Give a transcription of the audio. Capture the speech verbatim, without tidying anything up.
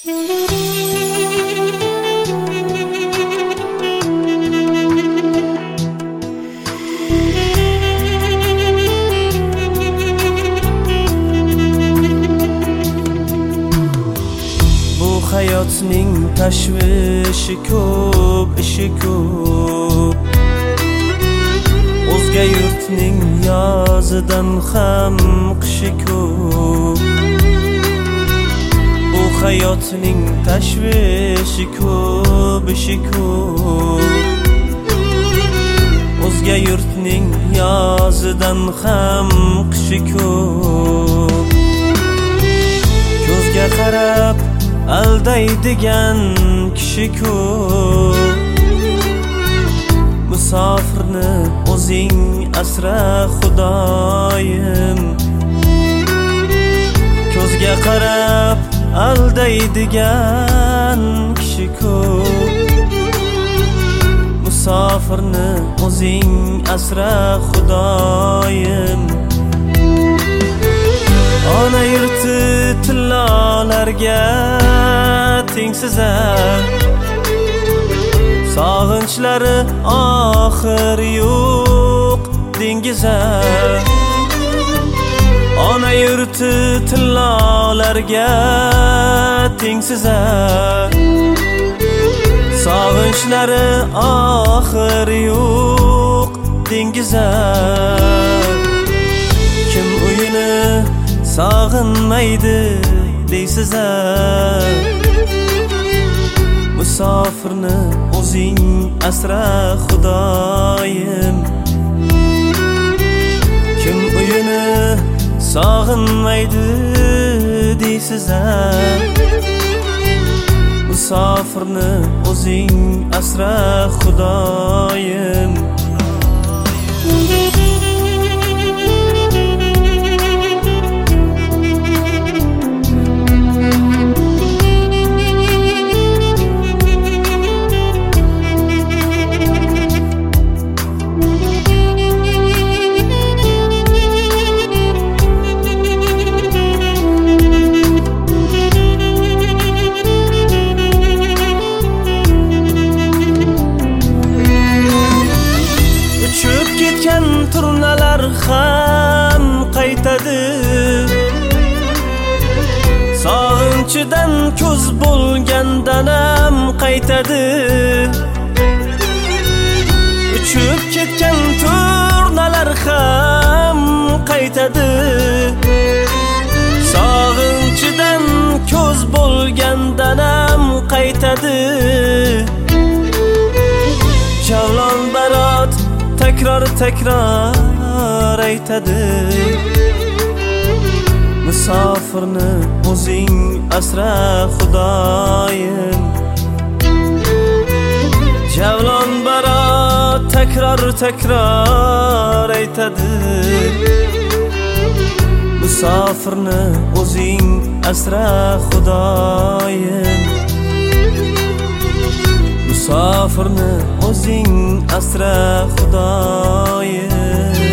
Hayotning tashvishi ko'p, ishi ko'p. O'zga yurtning yozidan ham qishi ko'p. Bu hayotning tashvishi ko'p, ishi ko'p. O'zga yurtning yozidan ham qishi ko'p. Ko'zga qarab aldaydigan kishi ko'p. Musofirni o'zing asra Xudoyim. Ko'zga qarab aldaydigan kishi ko'p. Musofirni o'zing asra Xudoyim. Ona yurti tillolarga tengsiz-a, sog'inchlari oxir yo'q dengiz-a. Ona yurti tillolarga tengsiz-a, sog'inchlari oxir yo'q dengiz-a. Kim uyini sog'inmaydi deysiz-a, musofirni o'zing asra Xudoyim. Kim uyini sog'inmaydi deysiz-a, musofirni o'zing asra Xudoyim. Turnalar ham qaytadi, sog'inchidan ko'z bo'lgandanam qaytadi. Uchib ketgan turnalar ham qaytadi, sog'inchidan ko'z bo'lgandanam qaytadi. Javlon barot takror takror aytadi, musofirni o'zing asra Xudoyim. Javlon barot takror takror aytadi, musofirni o'zing asra Xudoyim. Musofirni o'zing asra Xudoyim.